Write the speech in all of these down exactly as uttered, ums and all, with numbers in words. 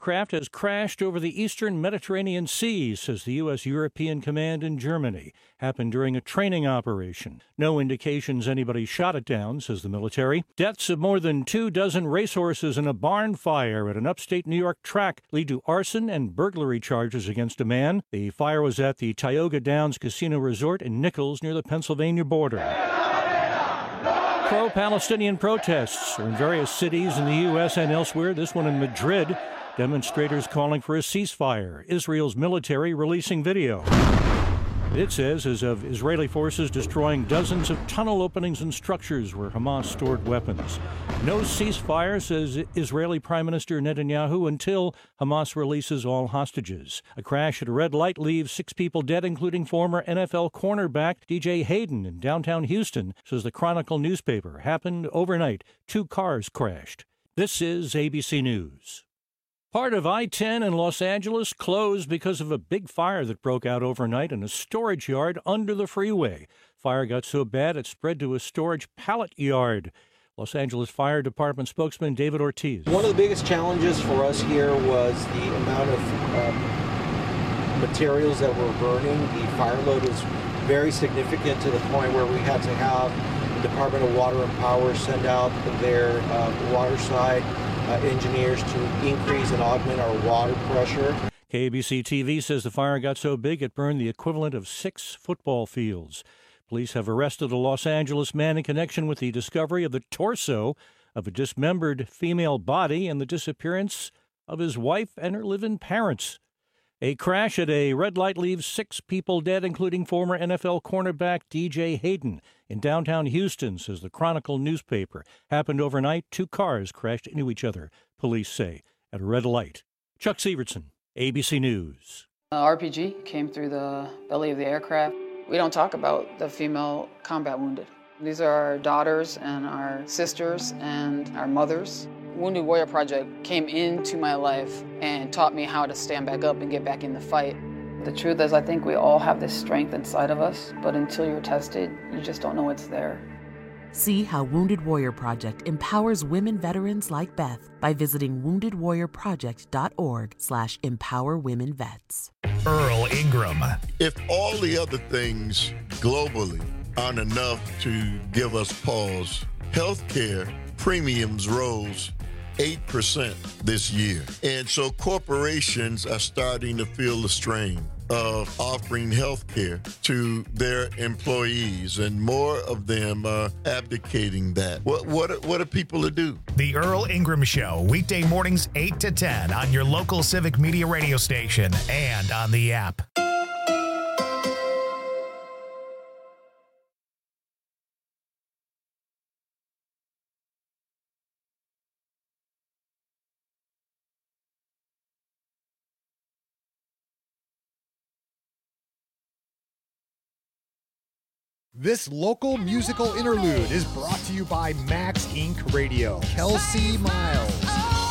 aircraft has crashed over the eastern Mediterranean Sea, says the U S European Command in Germany. Happened during a training operation. No indications anybody shot it down, says the military. Deaths of more than two dozen racehorses in a barn fire at an upstate New York track lead to arson and burglary charges against a man. The fire was at the Tioga Downs Casino Resort in Nichols near the Pennsylvania border. Pro-Palestinian protests are in various cities in the U S and elsewhere, this one in Madrid. Demonstrators calling for a ceasefire. Israel's military releasing video. It says as of Israeli forces destroying dozens of tunnel openings and structures where Hamas stored weapons. No ceasefire, says Israeli Prime Minister Netanyahu, until Hamas releases all hostages. A crash at a red light leaves six people dead, including former N F L cornerback D J Hayden in downtown Houston, says the Chronicle newspaper. Happened overnight. Two cars crashed. This is A B C News. Part of I ten in Los Angeles closed because of a big fire that broke out overnight in a storage yard under the freeway. Fire got so bad it spread to a storage pallet yard. Los Angeles Fire Department spokesman David Ortiz. One of the biggest challenges for us here was the amount of um, materials that were burning. The fire load was very significant to the point where we had to have the Department of Water and Power send out their uh, water side Uh, engineers to increase and augment our water pressure. K B C T V says the fire got so big it burned the equivalent of six football fields. Police have arrested a Los Angeles man in connection with the discovery of the torso of a dismembered female body and the disappearance of his wife and her live-in parents. A crash at a red light leaves six people dead, including former N F L cornerback D J Hayden in downtown Houston, says the Chronicle newspaper. Happened overnight. Two cars crashed into each other, police say, at a red light. Chuck Severson, A B C News. Uh, R P G came through the belly of the aircraft. We don't talk about the female combat wounded. These are our daughters and our sisters and our mothers. Wounded Warrior Project came into my life and taught me how to stand back up and get back in the fight. The truth is, I think we all have this strength inside of us, but until you're tested, you just don't know it's there. See how Wounded Warrior Project empowers women veterans like Beth by visiting wounded warrior project dot org slash empower women vets. Earl Ingram. If all the other things globally aren't enough to give us pause, healthcare premiums rose eight percent this year. And so corporations are starting to feel the strain of offering health care to their employees, and more of them are abdicating that. What what what are people to do? The Earl Ingram Show, weekday mornings eight to ten on your local Civic Media radio station and on the app. This local musical interlude is brought to you by Max Incorporated. Radio. Kelsey Miles.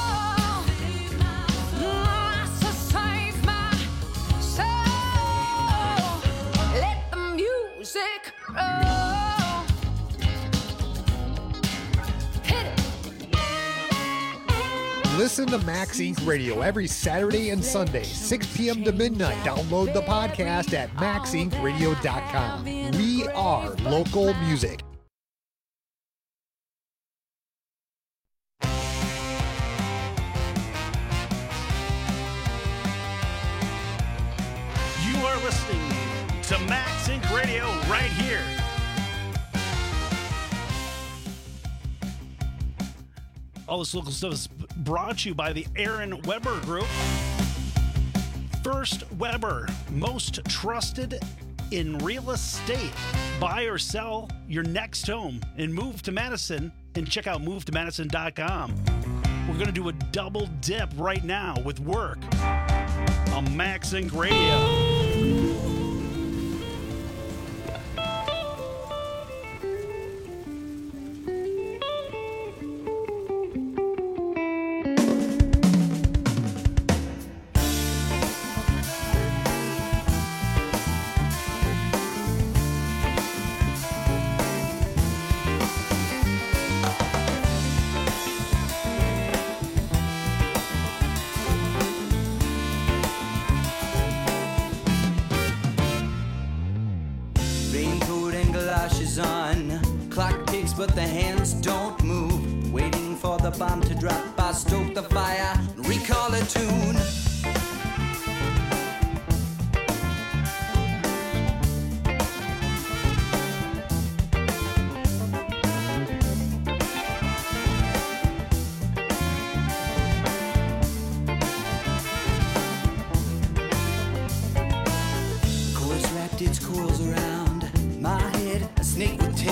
Listen to Max Incorporated. Radio every Saturday and Sunday, six p.m. to midnight. Download the podcast at max inc radio dot com. We are local music. You are listening to Max Incorporated. Radio right here. All this local stuff is brought to you by the Aaron Weber Group. First Weber, most trusted in real estate. Buy or sell your next home and move to Madison, and check out move to madison dot com. We're going to do a double dip right now with work on Max Inc Radio. legs, but the hands don't move. Waiting for the bomb to drop, I stoke the fire, recall a tune.